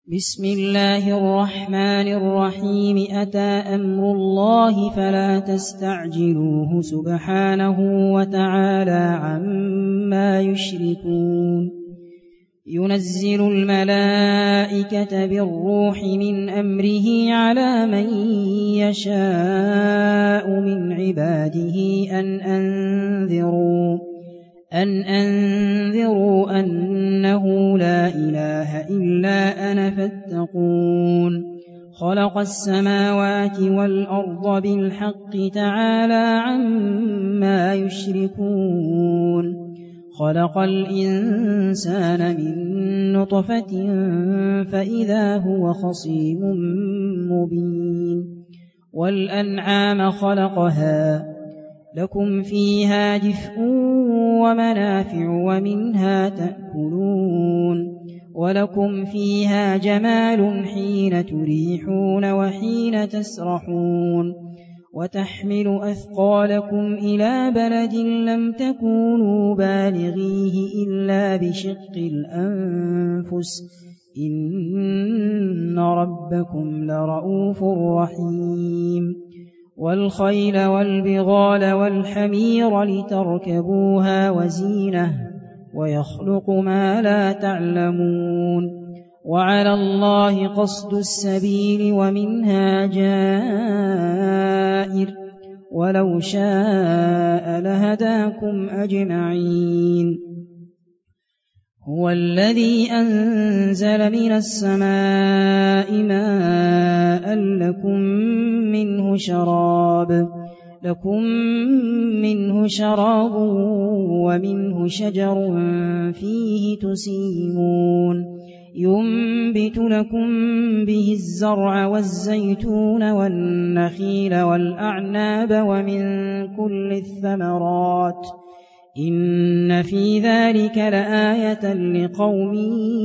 بسم الله الرحمن الرحيم. أتى أمر الله فلا تستعجلوه سبحانه وتعالى عما يشركون. ينزل الملائكة بالروح من أمره على من يشاء من عباده أن أنذروا أنه لا إله إلا أنا فاتقون. خلق السماوات والأرض بالحق تعالى عما يشركون. خلق الإنسان من نطفة فإذا هو خصيم مبين. والأنعام خلقها لكم فيها دفء ومنافع ومنها تأكلون. ولكم فيها جمال حين تريحون وحين تسرحون. وتحمل أثقالكم إلى بلد لم تكونوا بالغيه إلا بشق الأنفس إن ربكم لرؤوف رحيم. والخيل والبغال والحمير لتركبوها وزينة ويخلق ما لا تعلمون. وعلى الله قصد السبيل ومنها جائر ولو شاء لهداكم أجمعين. هو الذي أنزل من السماء ماء لكم منه شراب ومنه شجر فيه تسيمون. ينبت لكم به الزرع والزيتون والنخيل والأعناب ومن كل الثمرات إن في ذلك لآية لقوم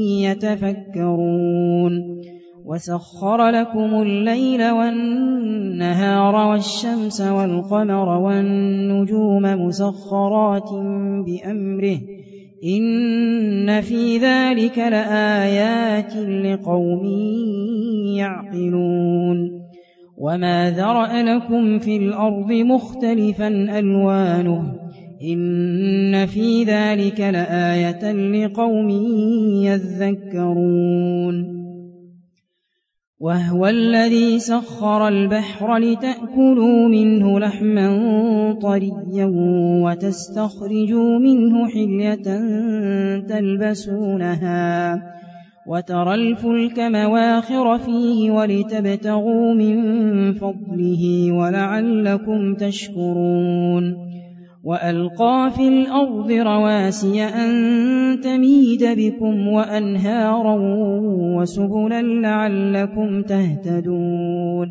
يتفكرون. وسخر لكم الليل والنهار والشمس والقمر والنجوم مسخرات بأمره إن في ذلك لآيات لقوم يعقلون. وما ذرأ لكم في الأرض مختلفا ألوانه إن في ذلك لآية لقوم يذكرون. وهو الذي سخر البحر لتأكلوا منه لحما طريا وتستخرجوا منه حلية تلبسونها وترى الفلك مواخر فيه ولتبتغوا من فضله ولعلكم تشكرون. وألقى في الأرض رواسي أن تميد بكم وأنهارا وسبلا لعلكم تهتدون.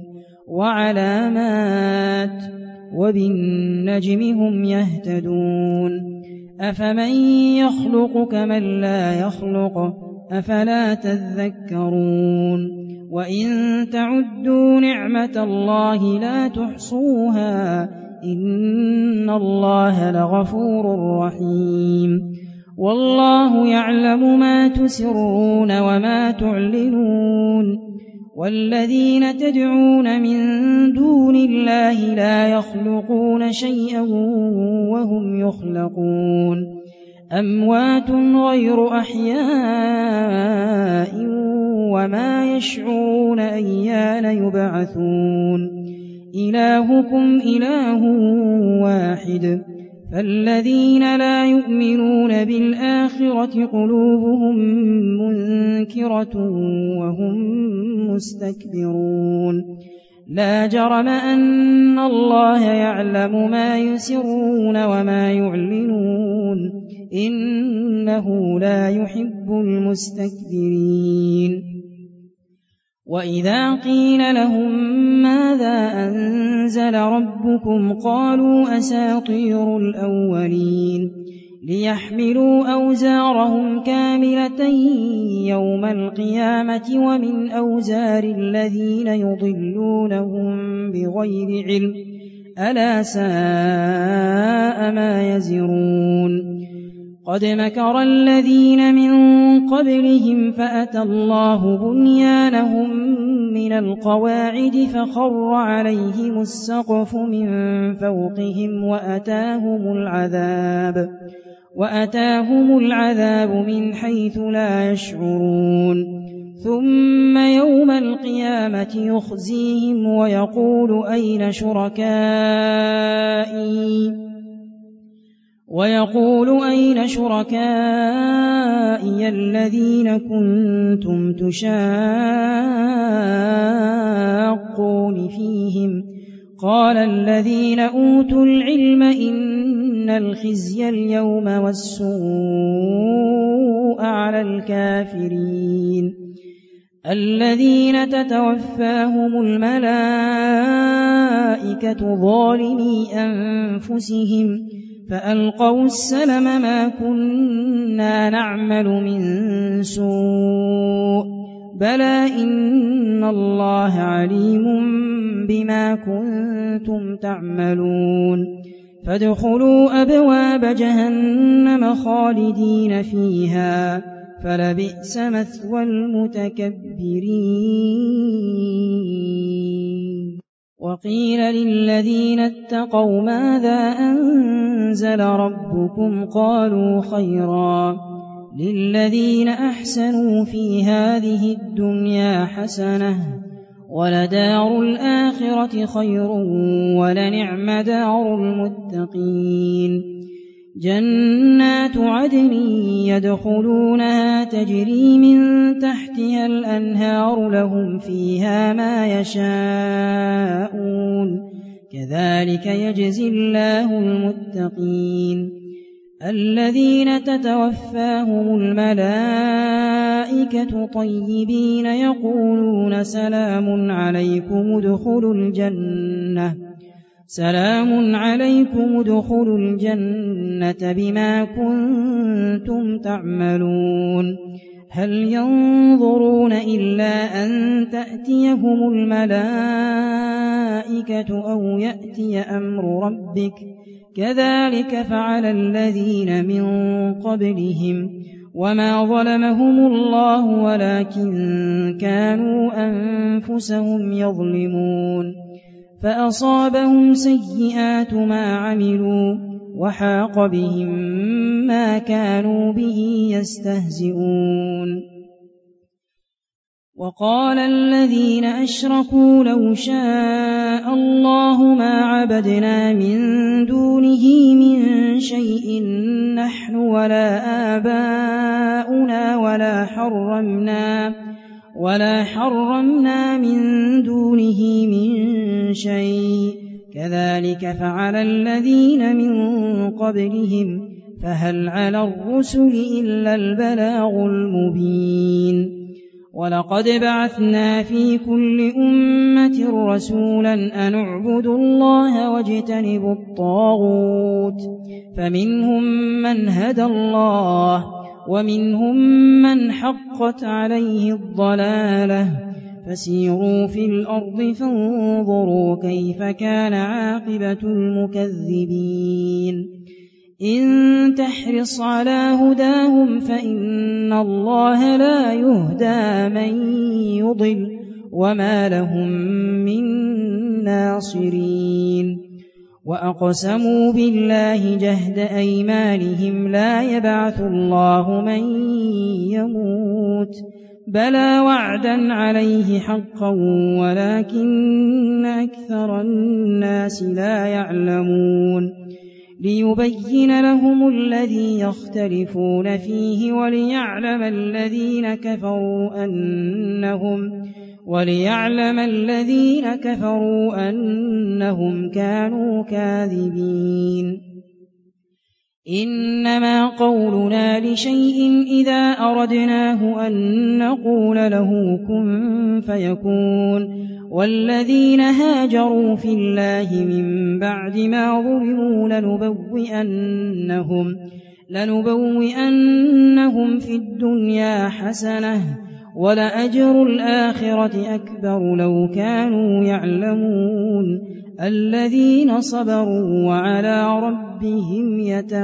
وعلامات وبالنجم هم يهتدون. أفمن يخلق كمن لا يخلق أفلا تذكرون. وإن تعدوا نعمة الله لا تحصوها إن الله لغفور رحيم. والله يعلم ما تسرون وما تعلنون. والذين تدعون من دون الله لا يخلقون شيئا وهم يخلقون. أموات غير أحياء وما يشعرون أيان يبعثون. إلهكم إله واحد فالذين لا يؤمنون بالآخرة قلوبهم منكرة وهم مستكبرون. لا جرم أن الله يعلم ما يسرون وما يعلنون إنه لا يحب المستكبرين. وإذا قيل لهم ماذا أنزل ربكم قالوا أساطير الأولين ليحملوا أوزارهم كاملة يوم القيامة ومن أوزار الذين يضلونهم بغير علم ألا ساء ما يزرون. قد مكر الذين من قبلهم فأتى الله بنيانهم من القواعد فخر عليهم السقف من فوقهم وأتاهم العذاب من حيث لا يشعرون ثم يوم القيامة يخزيهم ويقول أين شركائي الذين كنتم تشاقون فيهم قال الذين أوتوا العلم إن الخزي اليوم والسوء على الكافرين الذين تتوفاهم الملائكة ظالمي أنفسهم فألقوا السلم ما كنا نعمل من سوء بلى إن الله عليم بما كنتم تعملون فادخلوا أبواب جهنم خالدين فيها فلبئس مثوى المتكبرين وقيل للذين اتقوا ماذا أنزل ربكم قالوا خيرا للذين أحسنوا في هذه الدنيا حسنة ولدار الآخرة خير ولنعم دار المتقين جنات عدن يدخلونها تجري من تحتها الأنهار لهم فيها ما يشاءون كذلك يجزي الله المتقين الذين تتوفاهم الملائكة طيبين يقولون سلام عليكم ادخلوا الجنة بما كنتم تعملون هل ينظرون إلا أن تأتيهم الملائكة أو يأتي أمر ربك كذلك فعل الذين من قبلهم وما ظلمهم الله ولكن كانوا أنفسهم يظلمون فأصابهم سيئات ما عملوا وحاق بهم ما كانوا به يستهزئون وقال الذين أشركوا لو شاء الله ما عبدنا من دونه من شيء نحن ولا آباؤنا ولا حرمنا من دونه من شيء كذلك فعل الذين من قبلهم فهل على الرسل إلا البلاغ المبين ولقد بعثنا في كل أمة رسولا أن اعبدوا الله واجتنبوا الطاغوت فمنهم من هدى الله ومنهم من حقت عليه الضلالة فسيروا في الأرض فانظروا كيف كان عاقبة المكذبين إن تحرص على هداهم فإن الله لا يهدى من يضل وما لهم من ناصرين وأقسموا بالله جهد أيمانهم لا يبعث الله من يموت بلى وعدا عليه حقا ولكن أكثر الناس لا يعلمون ليبين لهم الذي يختلفون فيه وليعلم الذين كفروا أنهم كانوا كاذبين إنما قولنا لشيء إذا أردناه أن نقول له كن فيكون والذين هاجروا في الله من بعد ما ظلموا لنبوئنهم في الدنيا حسنة ولأجر الآخرة أكبر لو كانوا يعلمون الذين صبروا وعلى ربهم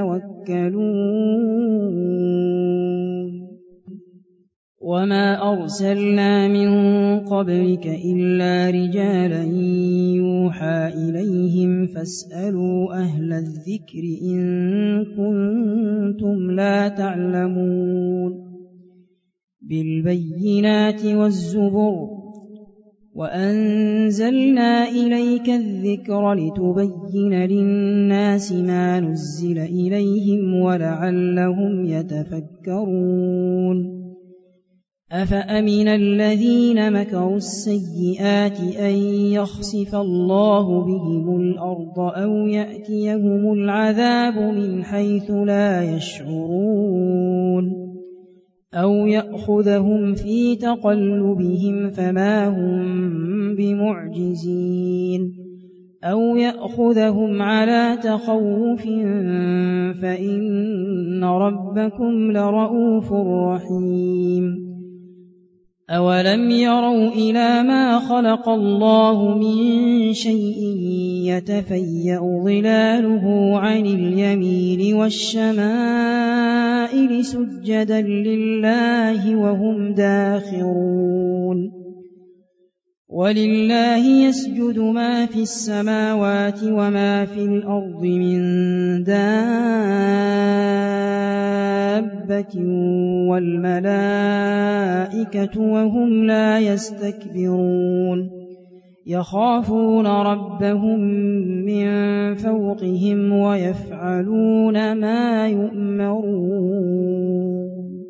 يتوكلون وما أرسلنا من قبلك إلا رجالا يوحى إليهم فاسألوا أهل الذكر إن كنتم لا تعلمون بالبينات والزبر وأنزلنا إليك الذكر لتبين للناس ما نزل إليهم ولعلهم يتفكرون أفأمن الذين مكروا السيئات أن يخسف الله بهم الأرض أو يأتيهم العذاب من حيث لا يشعرون أو يأخذهم في تقلبهم فما هم بمعجزين أو يأخذهم على تخوف فإن ربكم لرؤوف رحيم أولم يروا إلى ما خلق الله من شيء يتفيأ ظلاله عن اليمين والشمائل سجدا لله وهم داخرون ولله يسجد ما في السماوات وما في الأرض من دابة والملائكة وهم لا يستكبرون يخافون ربهم من فوقهم ويفعلون ما يؤمرون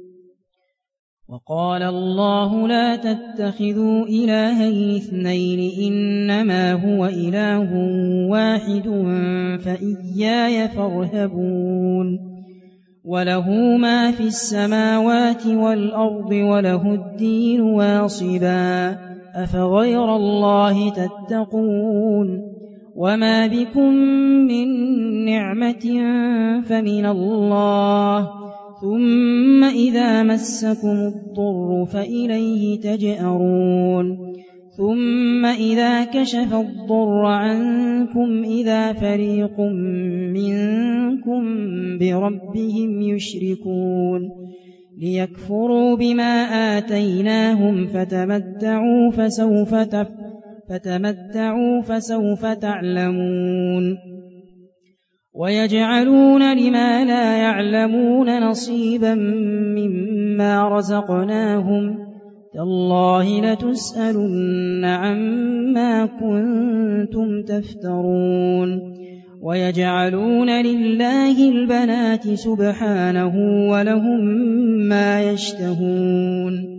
وقال الله لا تتخذوا إلهين اثنين إنما هو إله واحد فإياي فارهبون وله ما في السماوات والأرض وله الدين واصبا أفغير الله تتقون وما بكم من نعمة فمن الله ثم إذا مسكم الضر فإليه تجأرون ثم إذا كشف الضر عنكم إذا فريق منكم بربهم يشركون ليكفروا بما آتيناهم فتمتعوا فسوف تعلمون ويجعلون لما لا يعلمون نصيبا مما رزقناهم تالله لتسألن عما كنتم تفترون ويجعلون لله البنات سبحانه ولهم ما يشتهون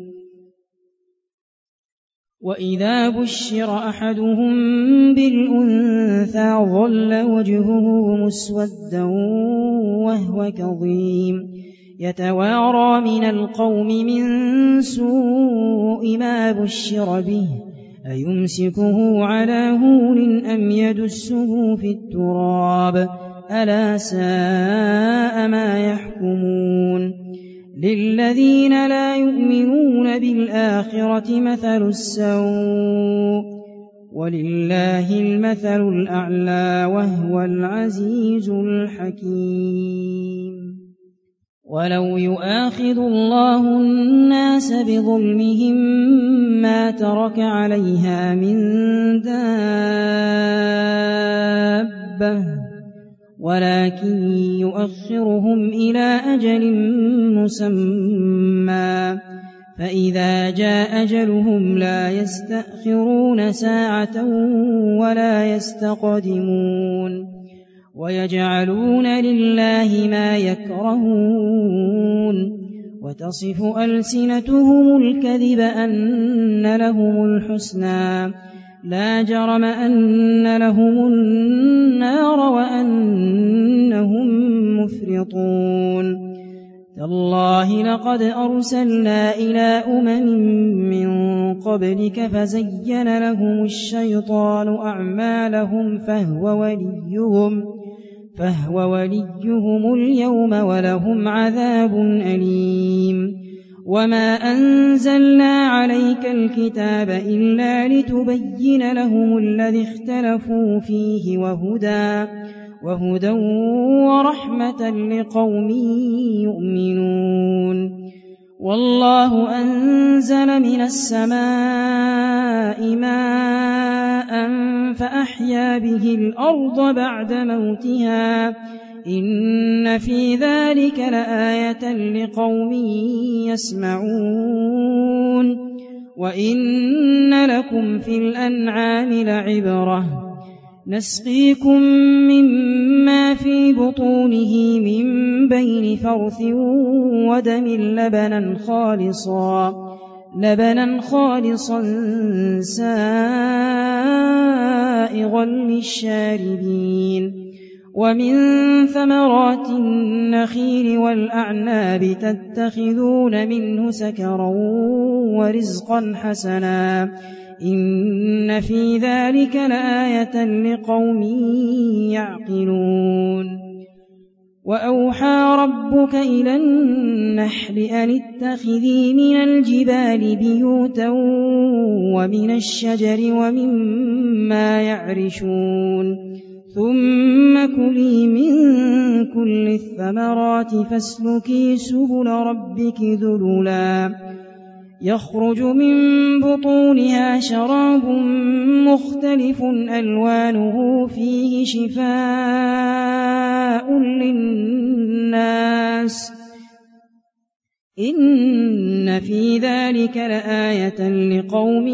وإذا بشر أحدهم بالأنثى ظل وجهه مسودا وهو كظيم يتوارى من القوم من سوء ما بشر به أيمسكه على هون أم يدسه في التراب ألا ساء ما يحكمون للذين لا يؤمنون بالآخرة مثل السوء ولله المثل الأعلى وهو العزيز الحكيم ولو يؤاخذ الله الناس بظلمهم ما ترك عليها من دابة ولكن يؤخرهم إلى أجل مسمى فإذا جاء أجلهم لا يستأخرون ساعة ولا يستقدمون ويجعلون لله ما يكرهون وتصف ألسنتهم الكذب أن لهم الحسنى لا جرم أن لهم النار وأنهم مفرطون تالله لقد أرسلنا إلى من قبلك فزين لهم الشيطان أعمالهم فهو وليهم اليوم ولهم عذاب أليم وما أنزلنا عليك الكتاب إلا لتبين لهم الذي اختلفوا فيه وهدى ورحمة لقوم يؤمنون والله أنزل من السماء ماء فأحيا به الأرض بعد موتها إن في ذلك لآية لقوم يسمعون وإن لكم في الأنعام لعبرة نسقيكم مما في بطونه من بين فرث ودم لبنا خالصا سائغا للشاربين ومن ثمرات النخيل والأعناب تتخذون منه سكرا ورزقا حسنا إن في ذلك لآية لقوم يعقلون وأوحى ربك إلى النحل أن اتخذي من الجبال بيوتا ومن الشجر ومما يعرشون ثم كلي من كل الثمرات فاسلكي سبل ربك ذللا يخرج من بطونها شراب مختلف ألوانه فيه شفاء للناس إن في ذلك لآية لقوم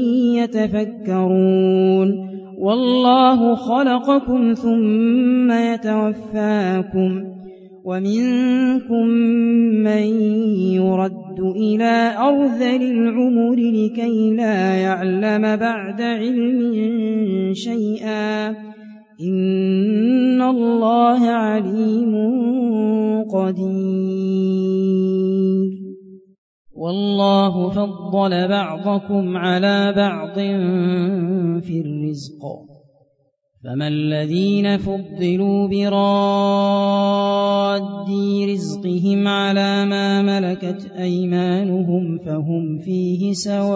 يتفكرون والله خلقكم ثم يتوفاكم ومنكم من يرد إلى أرذل العمر لكي لا يعلم بعد علم شيئا إن الله عليم قدير والله فضل بعضكم على بعض في الرزق فما الذين فضلوا براد رزقهم على ما ملكت أيمانهم فهم فيه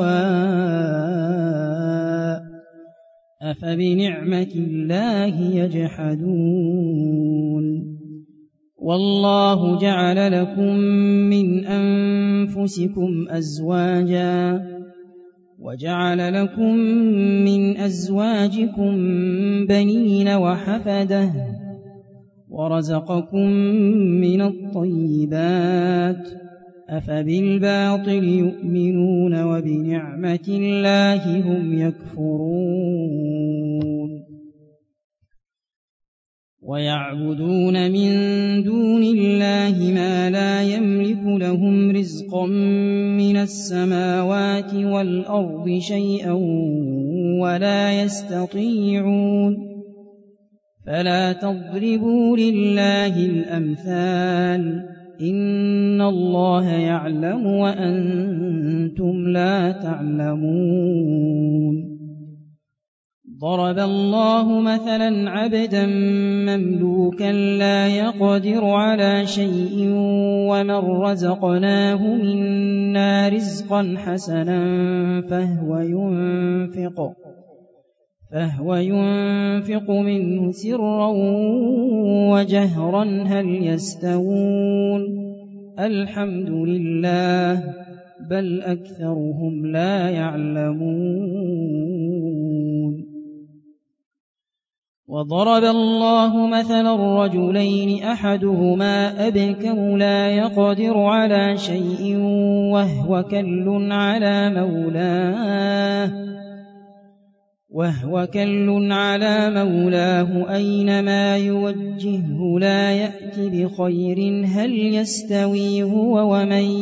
سواء أفبنعمة الله يجحدون والله جعل لكم من أنفسكم أزواجا وجعل لكم من أزواجكم بنين وحفدة ورزقكم من الطيبات أفبالباطل يؤمنون وبنعمة الله هم يكفرون ويعبدون من دون الله ما لا يملك لهم رزقا من السماوات والأرض شيئا ولا يستطيعون فلا تضربوا لله الأمثال إن الله يعلم وأنتم لا تعلمون ضرب الله مثلا عبدا مملوكا لا يقدر على شيء ومن رزقناه منا رزقا حسنا فهو ينفق منه سرا وجهرا هل يستوون الحمد لله بل أكثرهم لا يعلمون وضرب الله مثلا رجلين أحدهما أبكم لا يقدر على شيء وهو كل على مولاه أينما يوجهه لا يأتي بخير هل يستوي هو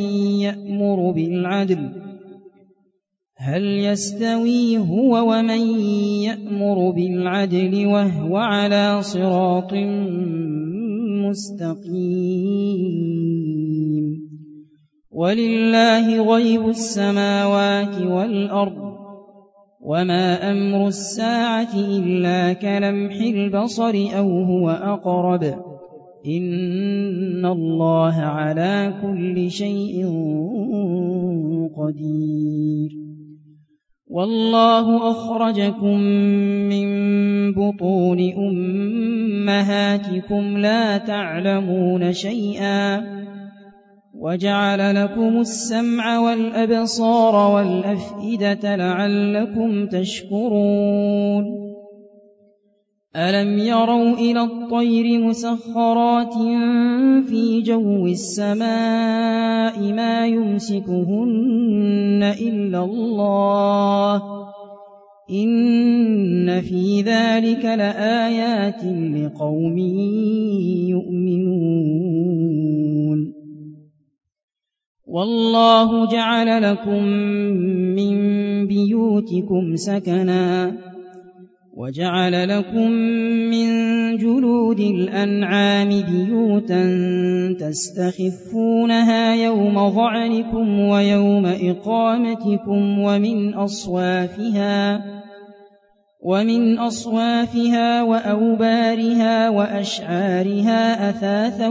ومن يأمر بالعدل وهو على صراط مستقيم ولله غيب السماوات والأرض وما أمر الساعة إلا كلمح البصر أو هو أقرب إن الله على كل شيء قدير والله أخرجكم من بطون أمهاتكم لا تعلمون شيئا وجعل لكم السمع والأبصار والأفئدة لعلكم تشكرون ألم يروا إلى الطير مسخرات في جو السماء ما يمسكهن إلا الله إن في ذلك لآيات لقوم يؤمنون والله جعل لكم من بيوتكم سكنا وجعل لكم من جلود الأنعام بيوتا تستخفونها يوم ظعنكم ويوم إقامتكم ومن أصوافها وأوبارها وأشعارها أثاثا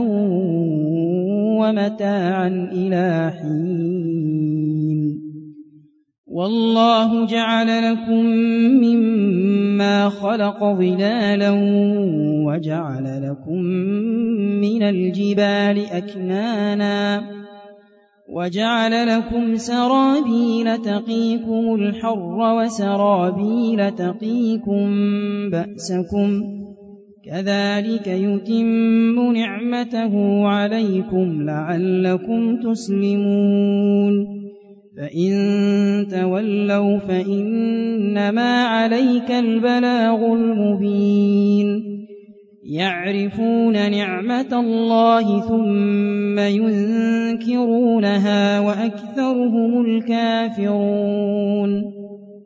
ومتاعا إلى حين والله جعل لكم مما خلق ظلالا وجعل لكم من الجبال أكنانا وجعل لكم سرابيل تقيكم الحر وسرابيل تقيكم بأسكم كذلك يتم نعمته عليكم لعلكم تسلمون فإن تولوا فإنما عليك البلاغ المبين يعرفون نعمة الله ثم ينكرونها وأكثرهم الكافرون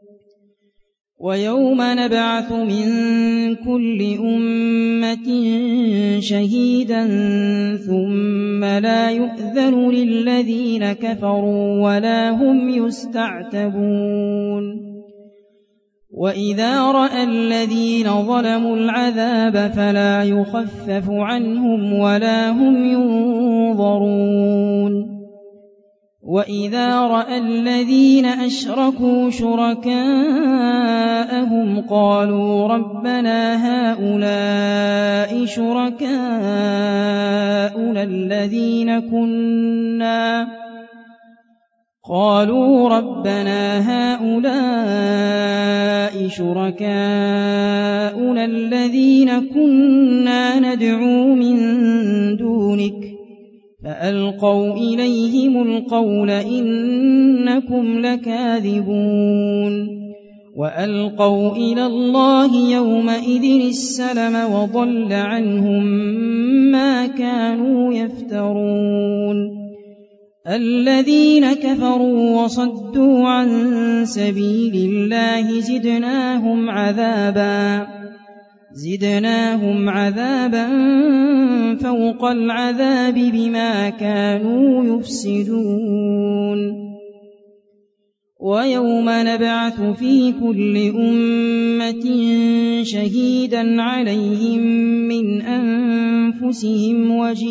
ويوم نبعث من كل أمة شهيدا ثم لا يؤذن للذين كفروا ولا هم يستعتبون وإذا رأى الذين ظلموا العذاب فلا يخفف عنهم ولا هم ينظرون وإذا رأى الذين أشركوا شركاءهم قالوا ربنا هؤلاء شركاؤنا الذين كنا ندعو من دونك فألقوا إليهم القول إنكم لكاذبون وألقوا إلى الله يومئذ السلم وضل عنهم ما كانوا يفترون الذين كفروا وصدوا عن سبيل الله زدناهم عذابا فوق العذاب بما كانوا يفسدون ويوم نبعث في كل أمة شهيدا عليهم من أنفسهم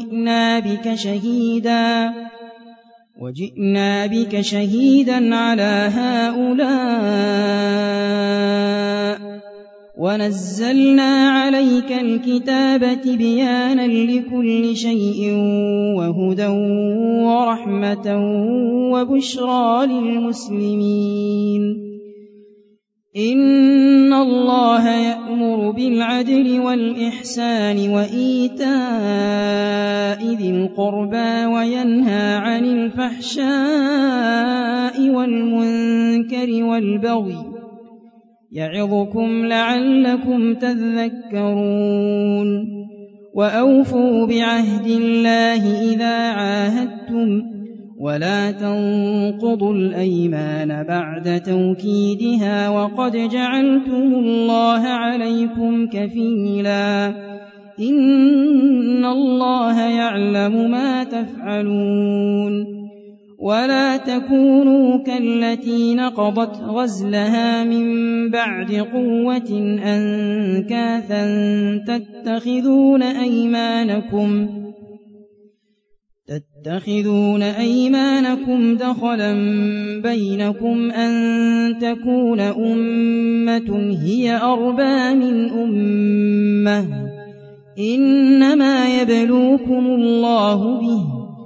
وجئنا بك شهيدا على هؤلاء ونزلنا عليك الكتاب تبيانا لكل شيء وهدى ورحمة وبشرى للمسلمين إن الله يأمر بالعدل والإحسان وإيتاء ذي القربى وينهى عن الفحشاء والمنكر والبغي يعظكم لعلكم تذكرون وأوفوا بعهد الله إذا عاهدتم ولا تنقضوا الأيمان بعد توكيدها وقد جعلتم الله عليكم كفيلا إن الله يعلم ما تفعلون ولا تكونوا كالتي نقضت غزلها من بعد قوة أنكاثا تتخذون أيمانكم دخلا بينكم أن تكون أمة هي أربى من أمة إنما يبلوكم الله به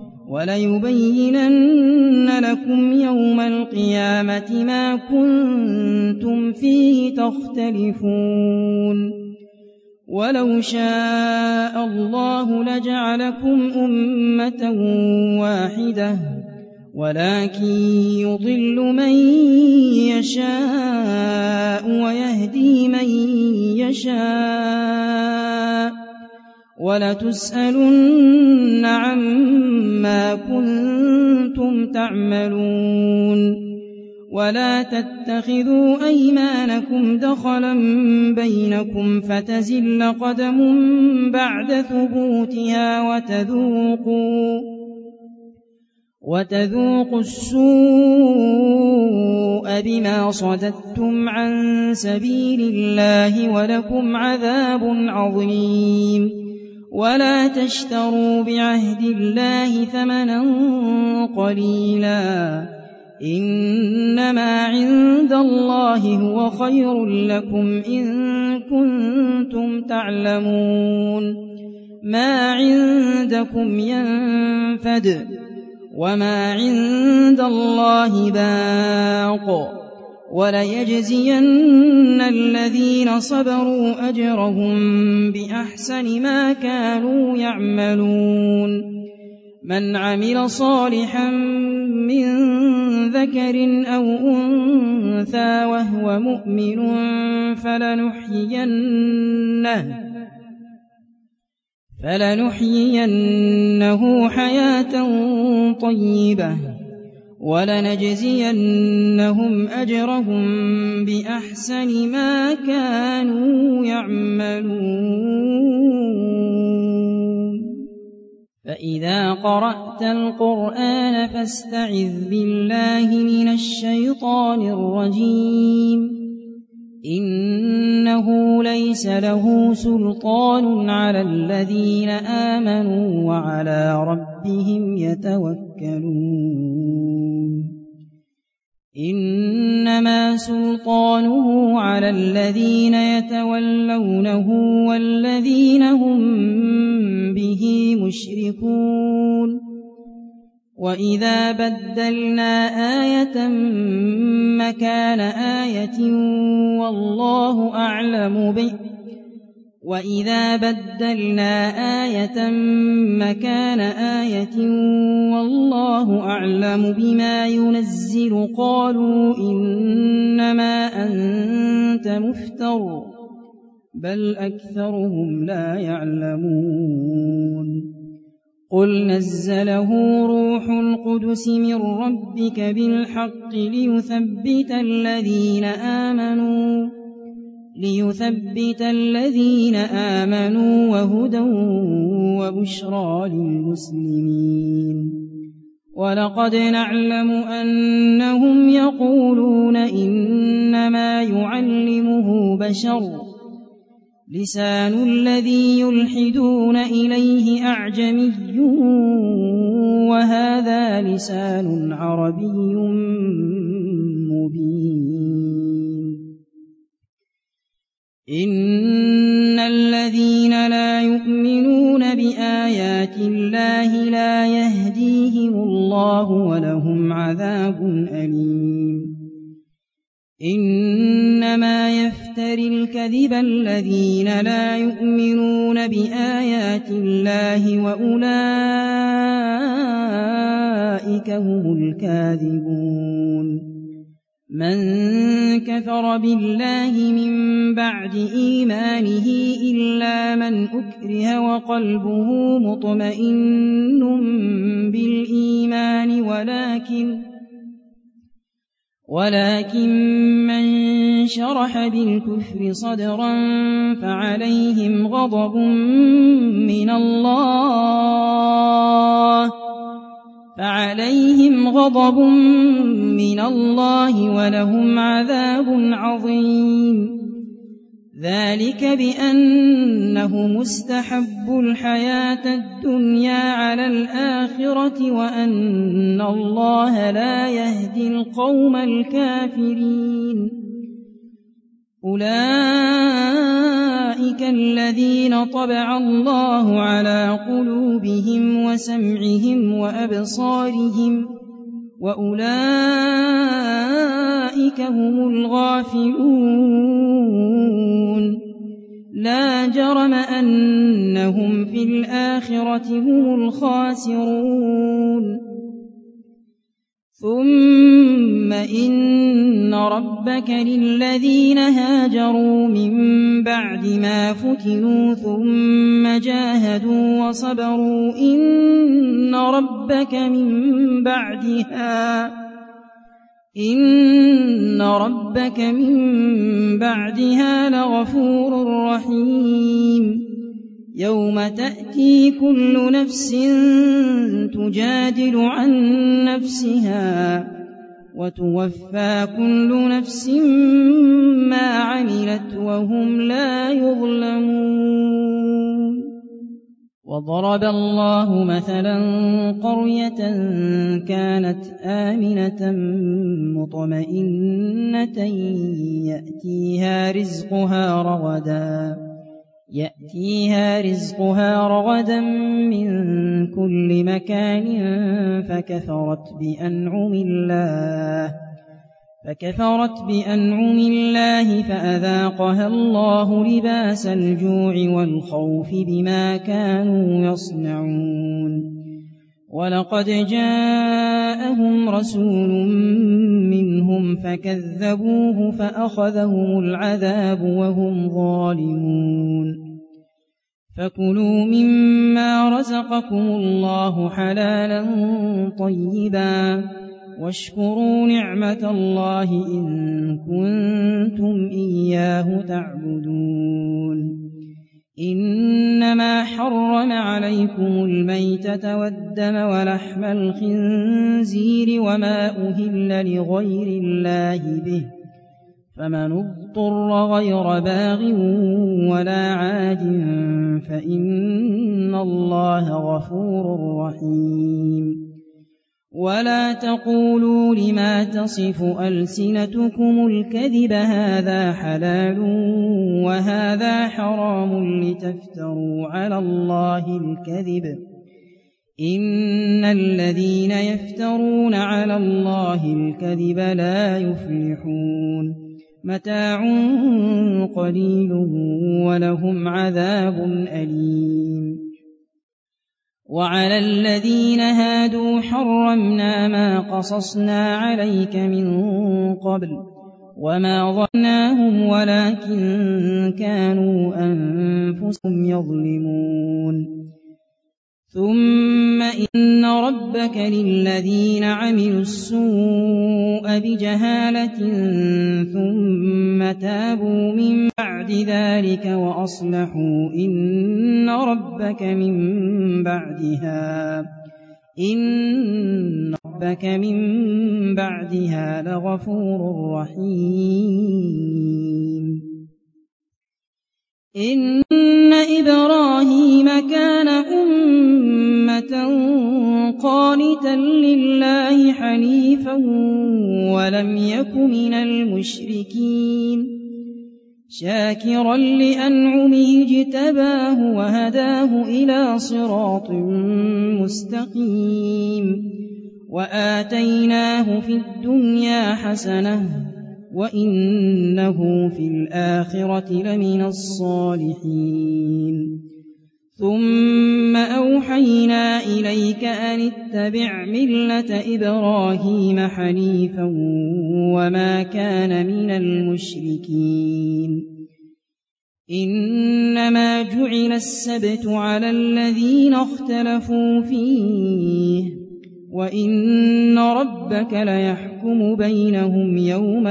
وليبينن لكم يوم القيامة ما كنتم فيه تختلفون ولو شاء الله لجعلكم أمة واحدة ولكن يضل من يشاء ويهدي من يشاء ولتسألن عما كنتم تعملون ولا تتخذوا أيمانكم دخلا بينكم فتزل قدم بعد ثبوتها وتذوقوا السوء بما صددتم عن سبيل الله ولكم عذاب عظيم ولا تشتروا بعهد الله ثمنا قليلا إنما عند الله هو خير لكم إن كنتم تعلمون ما عندكم ينفد وما عند الله باق وليجزين الذين صبروا أجرهم بأحسن ما كانوا يعملون من عمل صالحا من ذكر أو أنثى وهو مؤمن فلنحيينه حياة طيبة ولنجزينهم أجرهم بأحسن ما كانوا يعملون فإذا قرأت القرآن فاستعذ بالله من الشيطان الرجيم إنه ليس له سلطان على الذين آمنوا وعلى ربهم يتوكلون إنما سلطانه على الذين يتولونه والذين هم به مشركون وإذا بدلنا آية مكان آية والله أعلم بما ينزل قالوا إنما أنت مفتر بل أكثرهم لا يعلمون قل نزله روح القدس من ربك بالحق ليثبت الذين آمنوا وهدى وبشرى للمسلمين ولقد نعلم أنهم يقولون إنما يعلمه بشر لسان الذي يلحدون إليه أعجمي وهذا لسان عربي مبين إن الذين لا يؤمنون بآيات الله لا يهديهم الله ولهم عذاب أليم إنما يفتري الكذب الذين لا يؤمنون بآيات الله وأولئك هم الكاذبون من كفر بالله من بعد إيمانه إلا من أكره وقلبه مطمئن بالإيمان ولكن من شرح بالكفر صدرا فعليهم غضب من الله فعليهم غضب من الله ولهم عذاب عظيم. ذلك بأنه مستحب الحياة الدنيا على الآخرة وأن الله لا يهدي القوم الكافرين. أولئك الذين طبع الله على قلوبهم وسمعهم وأبصارهم وأولئك هم الغافلون. لا جرم أنهم في الآخرة هم الخاسرون. ثم إن ربك للذين هاجروا من بعد ما فتنوا ثم جاهدوا وصبروا إن ربك من بعدها لغفور رحيم. يوم تأتي كل نفس تجادل عن نفسها وتوفى كل نفس ما عملت وهم لا يظلمون. وضرب الله مثلا قرية كانت آمنة مطمئنة يأتيها رزقها رغدا من كل مكان فكفرت بأنعم الله فأذاقها الله لباس الجوع والخوف بما كانوا يصنعون. ولقد جاءهم رسول منهم فكذبوه فأخذهم العذاب وهم ظالمون. فكلوا مما رزقكم الله حلالا طيبا واشكروا نعمة الله إن كنتم إياه تعبدون. إنما حرم عليكم الميتة والدم ولحم الخنزير وما أهل لغير الله به فمن اضطر غير باغ ولا عاد فإن الله غفور رحيم. ولا تقولوا لما تصف ألسنتكم الكذب هذا حلال وهذا حرام لتفتروا على الله الكذب. إن الذين يفترون على الله الكذب لا يفلحون. متاع قليل ولهم عذاب أليم. وعلى الذين هادوا حرمنا ما قصصنا عليك من قبل وما ظناهم ولكن كانوا أنفسهم يظلمون. ثم إن ربك للذين عملوا السوء بجهالة ثم تابوا من بعد ذلك وأصلحوا إن ربك من بعدها لغفور رحيم. إن إبراهيم كان أمة قانتا لله حنيفا ولم يك من المشركين شاكرا لأنعمه اجتباه وهداه إلى صراط مستقيم. وآتيناه في الدنيا حسنة وإنه في الآخرة لمن الصالحين. ثم أوحينا إليك أن اتبع ملة إبراهيم حنيفا وما كان من المشركين. إنما جعل السبت على الذين اختلفوا فيه وإن ربك ليحكم بينهم يوم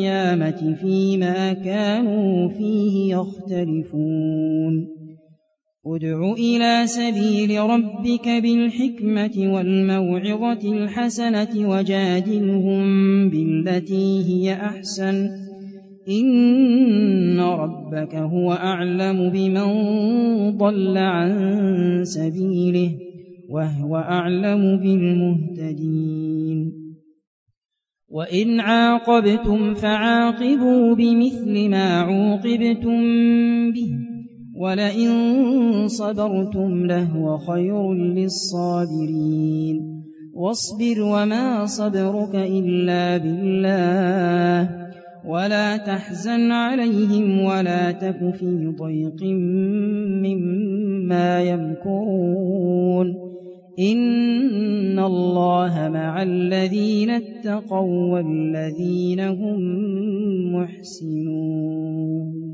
القيامة فيما كانوا فيه يختلفون. ادْعُ إِلَىٰ سَبِيلِ رَبِّكَ بِالْحِكْمَةِ وَالْمَوْعِظَةِ الْحَسَنَةِ وَجَادِلْهُم بِالَّتِي هِيَ أَحْسَنُ ۚ إِنَّ رَبَّكَ هُوَ أَعْلَمُ بِمَن ضَلَّ عَن سَبِيلِهِ وَهُوَ أَعْلَمُ بِالْمُهْتَدِينَ وَإِنْ عَاقَبْتُمْ فَعَاقِبُوا بِمِثْلِ مَا عُوقِبْتُم بِهِ وَلَئِن صَبَرْتُمْ لَهُوَ خَيْرٌ لِّلصَّابِرِينَ وَاصْبِرْ وَمَا صَبْرُكَ إِلَّا بِاللَّهِ وَلَا تَحْزَنْ عَلَيْهِمْ وَلَا تَكُ فِي ضَيْقٍ مِّمَّا يَمْكُرُونَ إِنَّ اللَّهَ مَعَ الَّذِينَ اتَّقَوا وَّالَّذِينَ هُم مُّحْسِنُونَ